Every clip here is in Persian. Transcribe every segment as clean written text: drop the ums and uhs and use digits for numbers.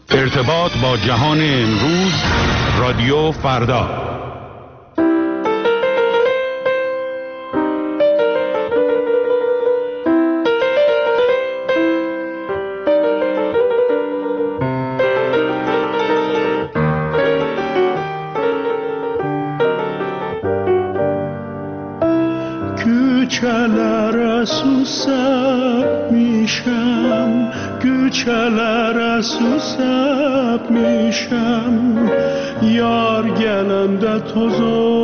ارتباط با جهان امروز، رادیو فردا. Güçelere susap mişem, güçelere susap mişem. Yar gelende toz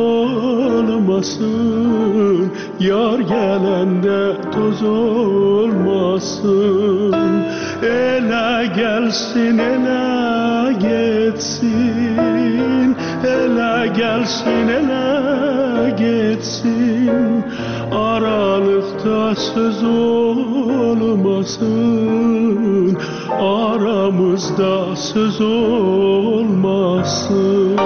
olmasın, yar gelende toz olmasın. Ele gelsin, ele geçsin, ele gelsin, ele geçsin. Aralıkta söz olmasın, aramızda söz olmasın.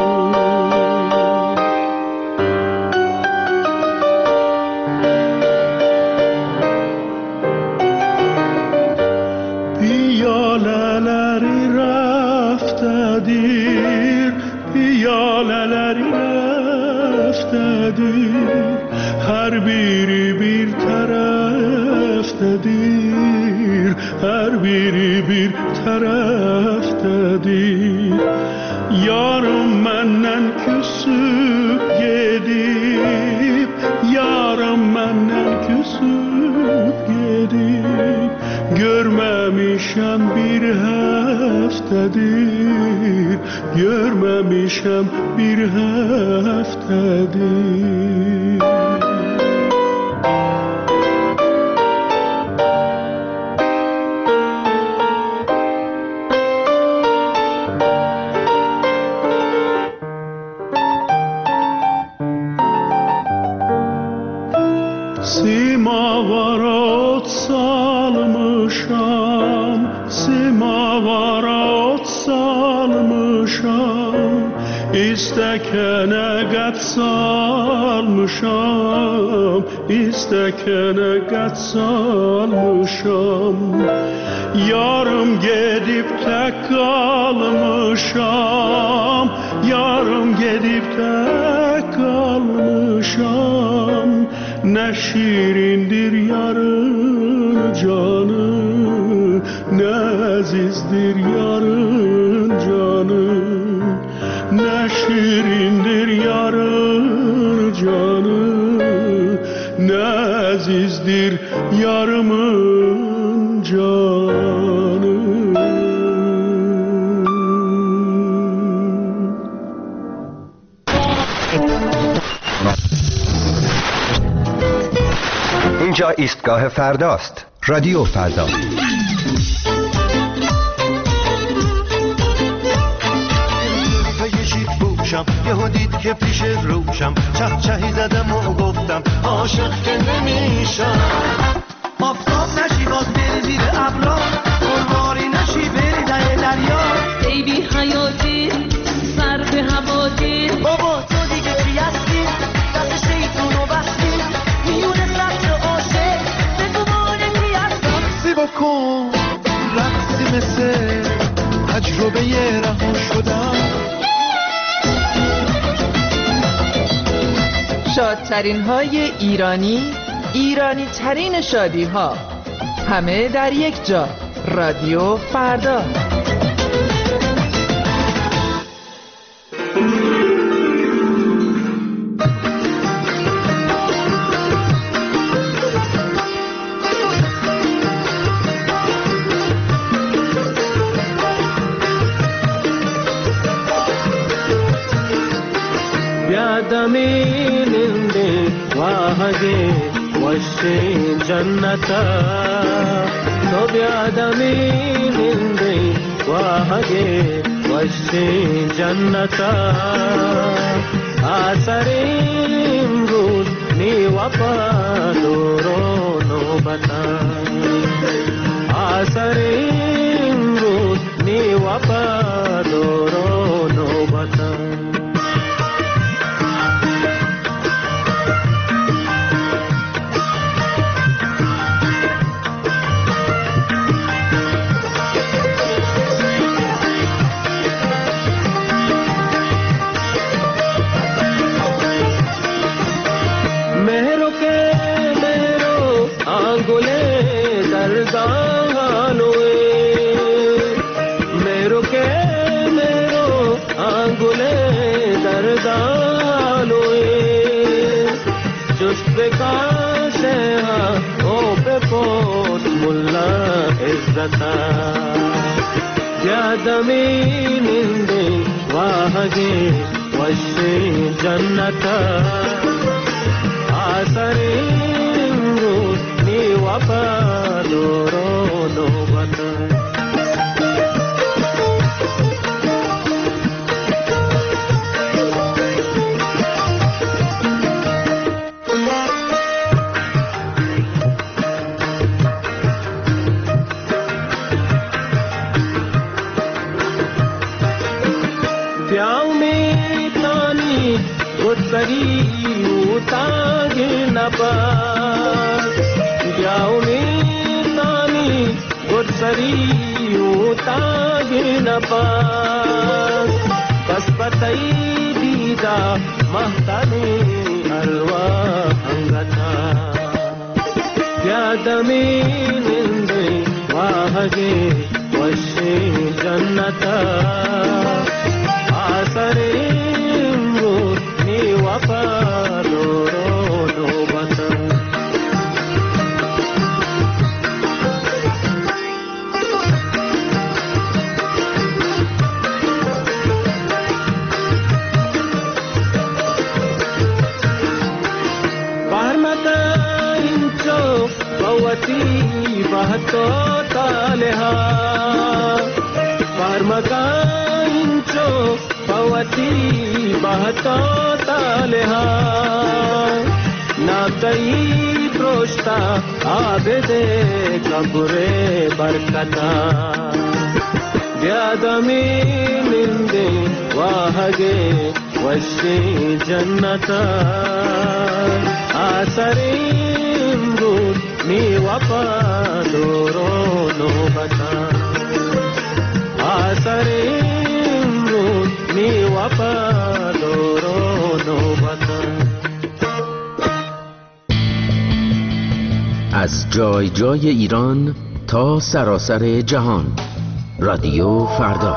Piyaleleri raftedir, piyaleleri raftedir. Her biri bir taraftadır, her biri bir taraftadır. Yarım menden küsüp gidip, yarım menden küsüp gidip. Görmemişem bir haftadır, görmemişem bir haftadır. Simavara ot salmışam, simavara ot salmışam. İstekene gat salmışam, istekene gat salmışam. Yarım gedip tek kalmışam, yarım gedip tek kalmışam. Ne şirindir yarın canı, ne azizdir yarın canı. Ne şirindir yarın canı, ne azizdir yarımın canı. اینجا ایستگاه فرداست. رادیو فردا. یهو دید که پیش روشم چه چهی زدم و گفتم عاشق که نمیشم. آفتاب نشی باز بری زیر ابرا، قربانی نشی بری ده دریا. ای بی حیاتی سر به هواتی، بابا تو دیگه چی هستی؟ دست شیطونو بستی میونه سبت عاشق بگو مالکی هستم. سی بکن رقصی مثل تجربه رها شدم. شادترین های ایرانی، ایرانی ترین شادی ها، همه در یک جا. رادیو فردا. ಯಾದಮೀನಿಂದೆ ವಾಹಗೆ ವಶೆ ಜನ್ನತ ಯಾದಮೀನಿಂದೆ ವಾಹಗೆ ವಶೆ ಜನ್ನತ ಆಸರೆ ಇಮ್ರೂಜ್ ನೀ ವಫಾದೋರೋ ನೋಬತ ಆಸರೆ ಇಮ್ರೂಜ್ ನೀ ವಫಾದೋರೋ ನೋಬತ ಸ್ವಾಗತ ಯಾದಮೇ ನಿಂದೆ ವಾಹಗೆ ವಶೆ ಜನ್ನತ ಆಸರೆ ನೀವಪದೋರೋ ನೋಬತ सरी उतागे नपा जाओ में तानी गुरसरी उतागे नपा बस पतई दीदा महताने अलवा अंगता यादमे निंदे वाहगे वशे जन्नता आसरे वफादोरो नोबत बारमता इंचो भवती बहतो तालेहा बारमता इंचो भवती बहतो तालेहा नातई प्रोष्टा आबेदे कबरे बरकता व्यादमे निंदे वाहगे वशे जन्नता आसरे नी वफादोरो नोबता आसरे नी वफादोरो नोबता از جای جای ایران تا سراسر جهان رادیو فردا.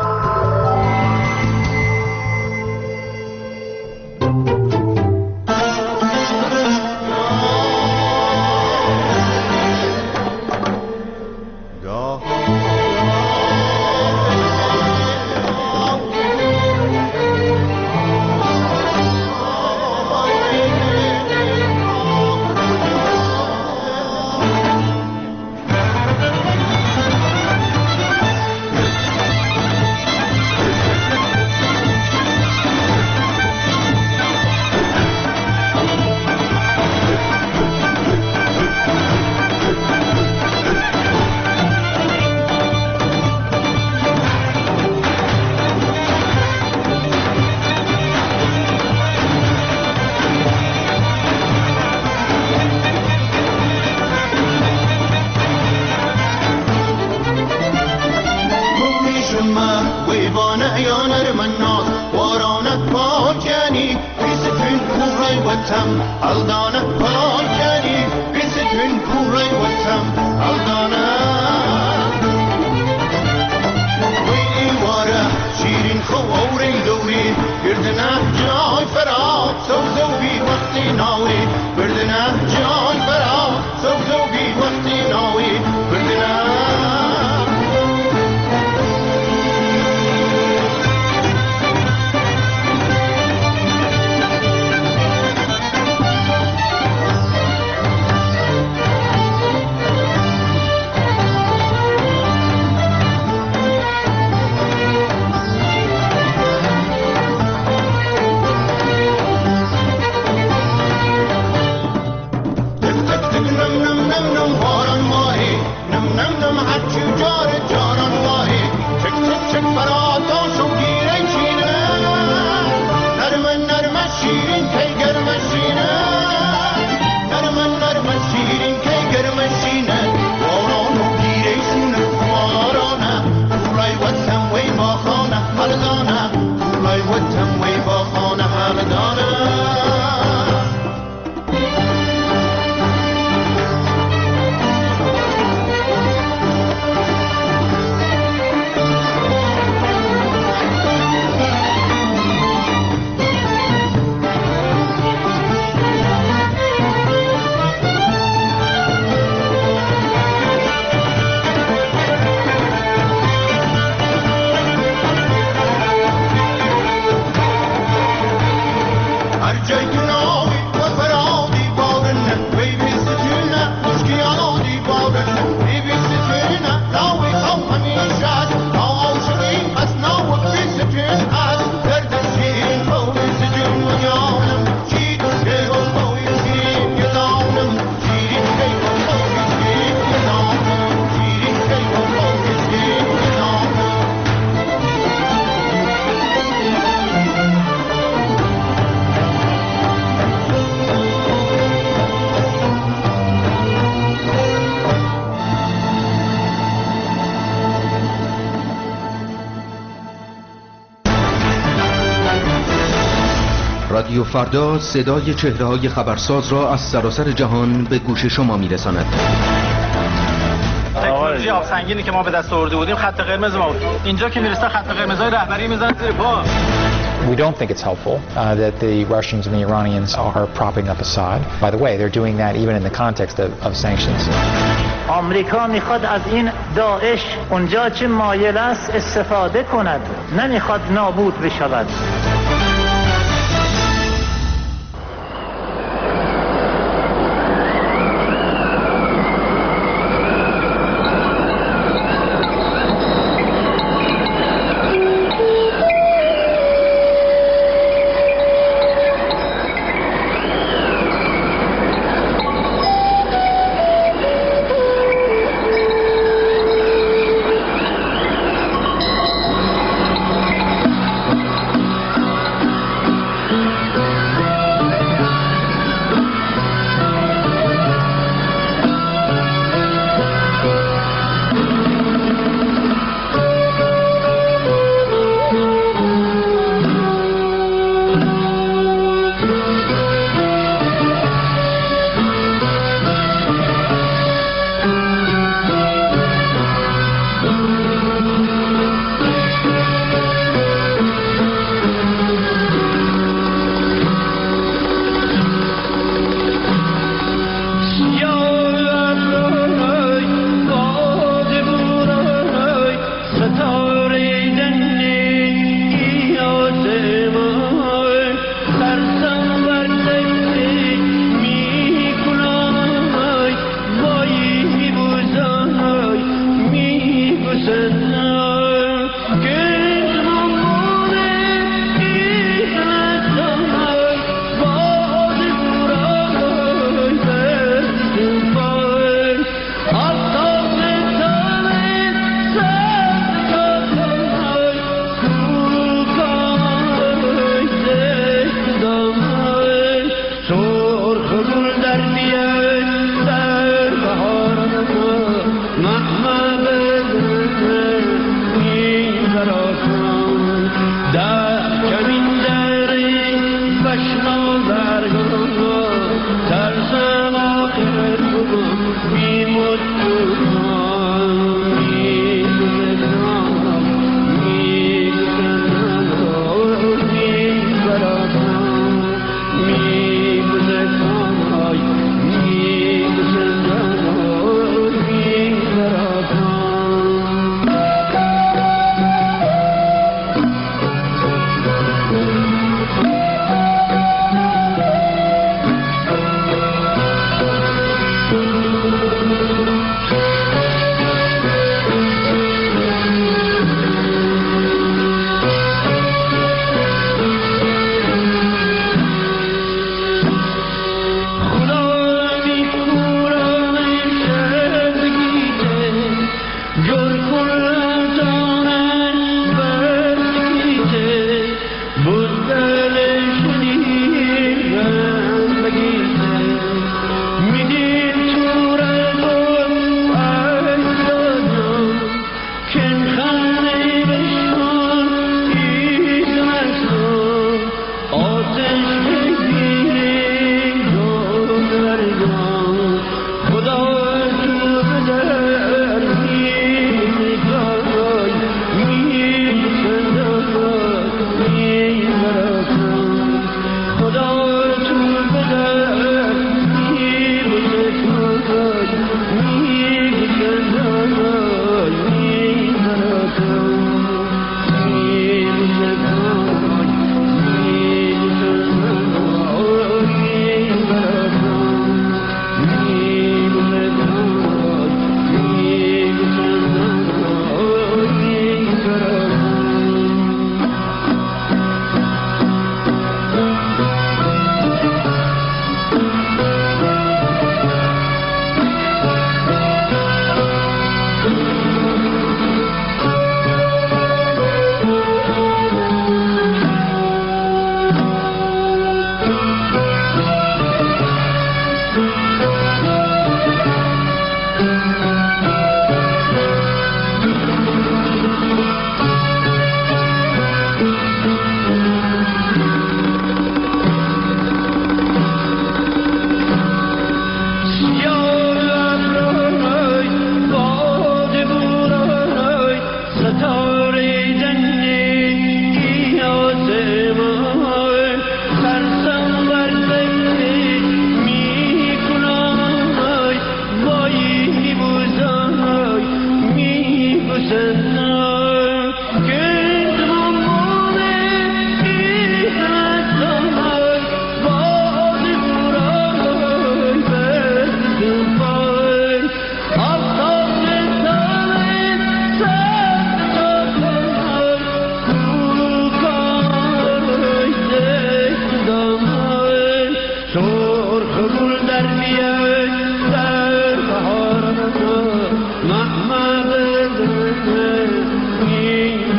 رادیو فردا صدای چهره‌های خبرساز را از سراسر جهان به گوش شما می‌رساند. تکنولوژی آبسنگینی که ما به دست آورده بودیم خط قرمز ما بود. اینجا که میرسه خط قرمزای رهبری میزنن زیر پا. We don't think it's helpful that the Russians and the Iranians are propping up Assad. By the way, they're doing that even in the context of sanctions. آمریکا میخواد از این داعش اونجا چه مایل است استفاده کند، نمیخواد نابود بشود.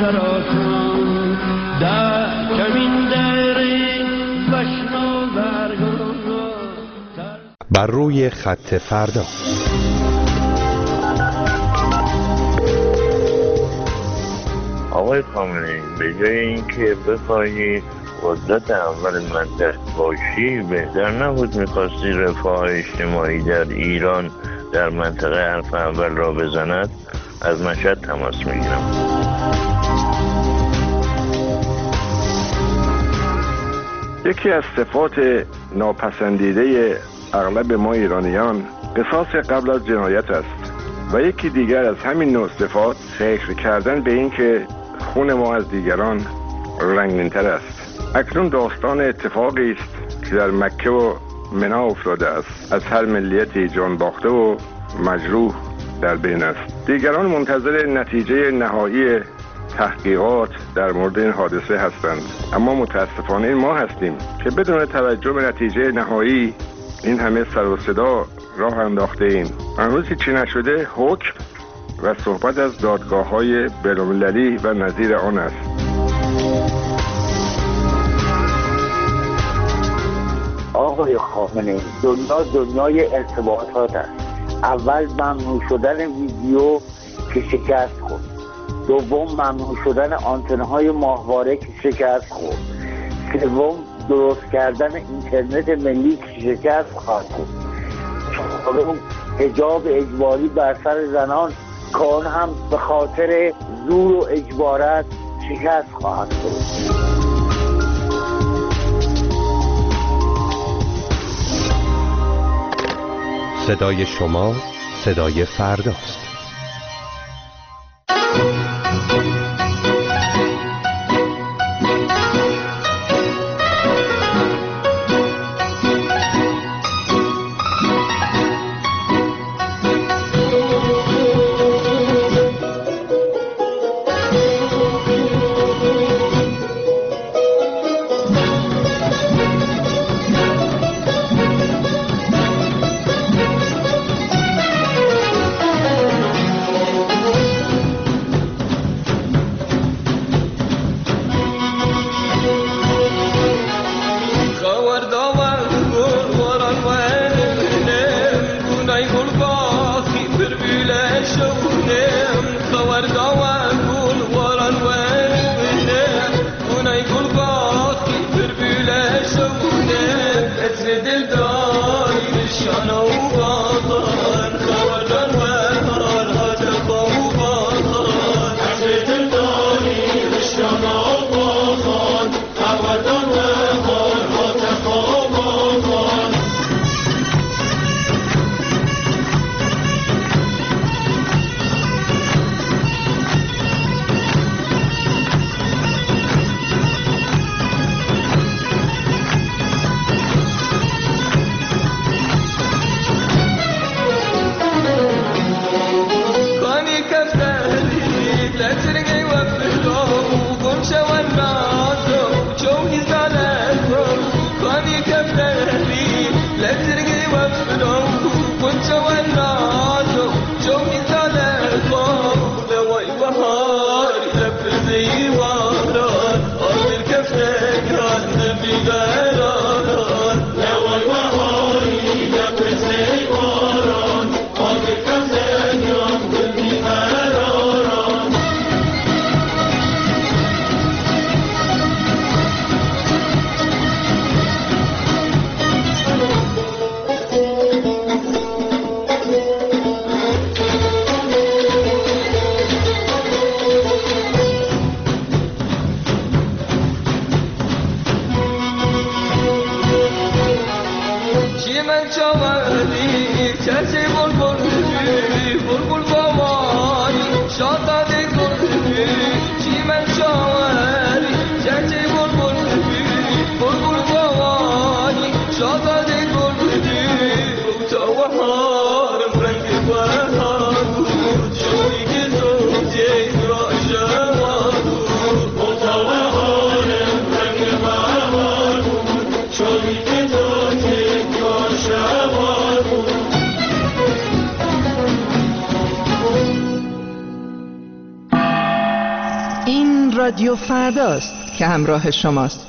خراسان در کمین دری بشنو برگان بر روی خط فردا. آقای خامنه‌ای، به جای اینکه بخواهی قدرت اول منطقه باشی، بهتر نبود می‌خواستی رفاه اجتماعی در ایران در منطقه حرف اول را بزند؟ از مشهد تماس میگیرم. یکی از صفات ناپسندیده اغلب ما ایرانیان قصاص قبل از جنایت است و یکی دیگر از همین نوع صفات فکر کردن به این که خون ما از دیگران رنگین‌تر است. اکنون داستان اتفاقی است که در مکه و منی افتاده است. از هر ملیتی جان باخته و مجروح در بین است. دیگران منتظر نتیجه نهایی تحقیقات در مورد این حادثه هستند، اما متاسفانه این ما هستیم که بدون توجه به نتیجه نهایی این همه سر و صدا راه انداخته ایم. هنوز هیچی نشده، حکم و صحبت از دادگاه‌های بین‌المللی و نظیر آن است. آقای خامنه‌ای، دنیای ارتباطات است. اول ممنوع شدن ویدیو که شکست خورد، دوم ممنوع شدن آنتن‌های ماهواره که شکست خورد، سوم درست کردن اینترنت ملی که شکست خواهد خورد، چهارم حجاب اجباری بر سر زنان که آن هم به خاطر زور و اجبارات شکست خواهد خورد. صدای شما صدای فرداست. این رادیو فرداست که همراه شماست.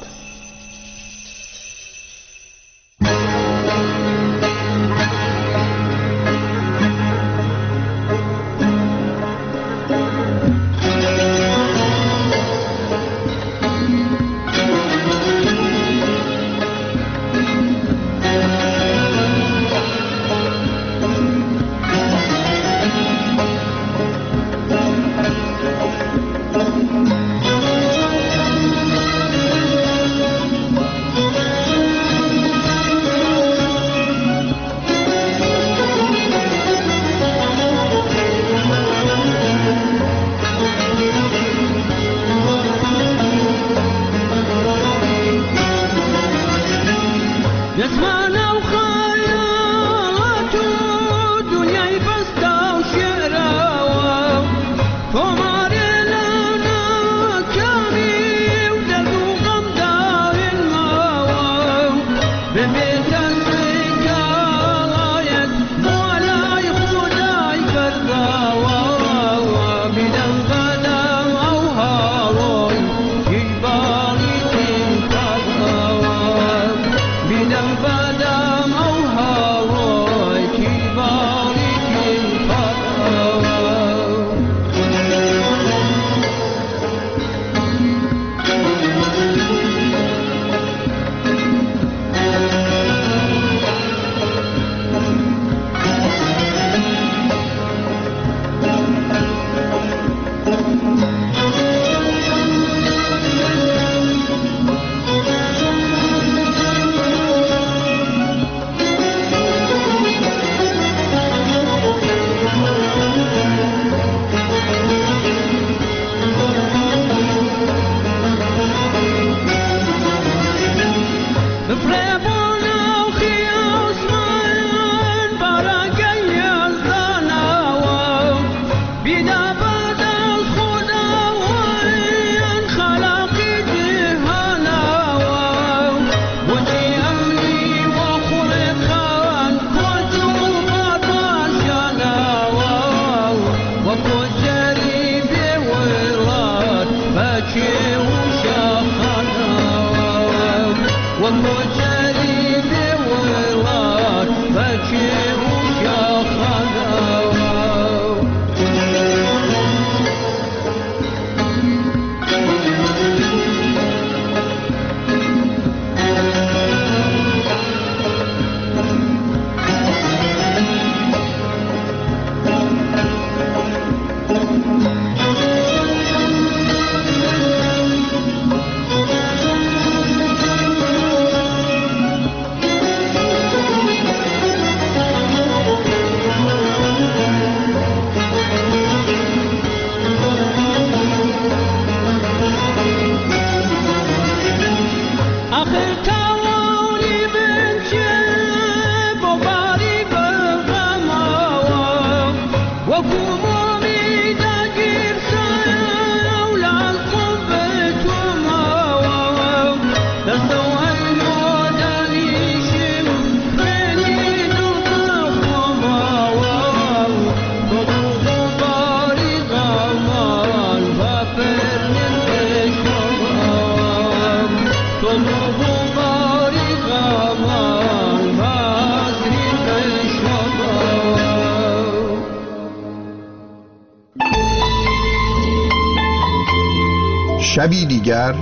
شبی دیگر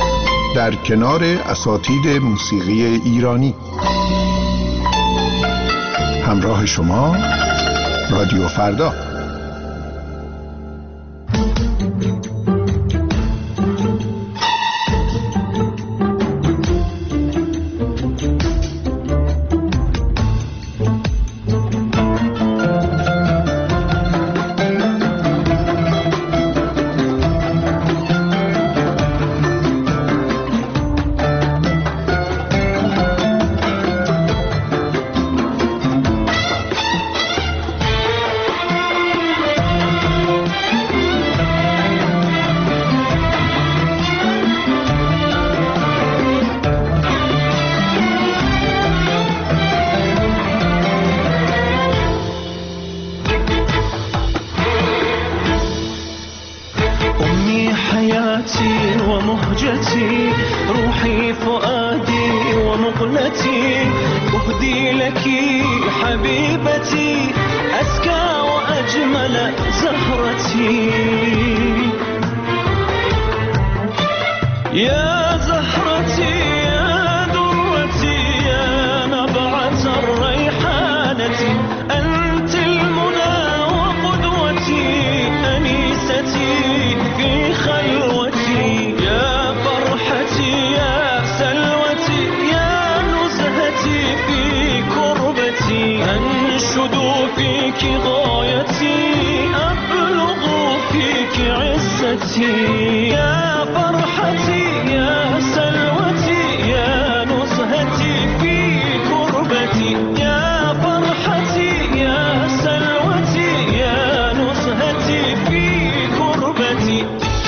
در کنار اساتید موسیقی ایرانی. همراه شما رادیو فردا. حياتي ومهجتي، روحي فؤادي ومقلتي، أهدي لك حبيبتي أزكى وأجمل زهرتي. يا زهرتي يا درتي يا نبعة الريحانة، أنت المنى وقدوتي أنيستي في خلوتي. يا فرحتي يا سلوتي يا نزهتي في كربتي، أنشد فيك غايتي أبلغ فيك عزتي. يا فرحتي يا سلوتي يا نزهتي في كربتي، يا فرحتي يا سلوتي يا نزهتي في كربتي.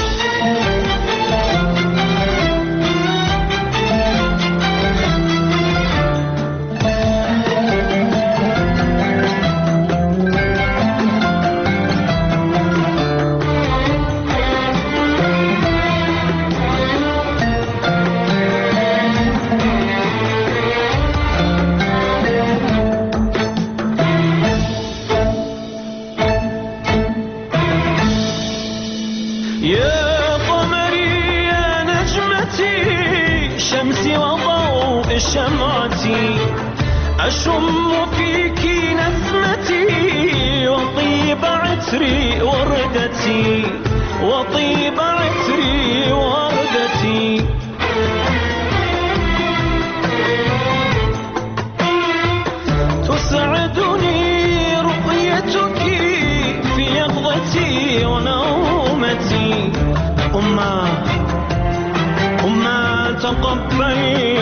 يا قمري يا نجمتي شمسي وضوء شمعتي، أشم فيك نسمتي وطيب عطري وردتي، وطيب عطري وردتي. تسعدني رؤيتك في يقظتي ونومتي. أمّا تقبلي